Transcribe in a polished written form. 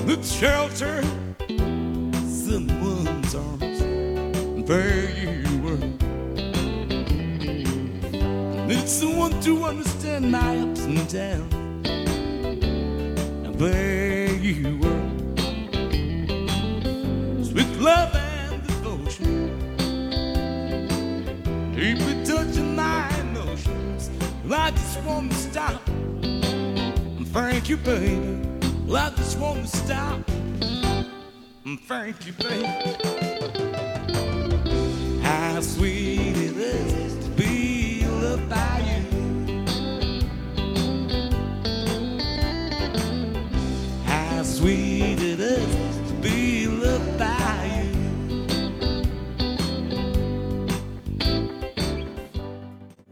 Look shelter, someone's arms. There you were. Need someone to understand my ups and downs. And there you were. Sweet love and devotion, deeply touching my emotions. Well, I just want to stop and thank you, baby. Well, I just want to stop and thank you, baby. How sweet it is to be loved by you. How sweet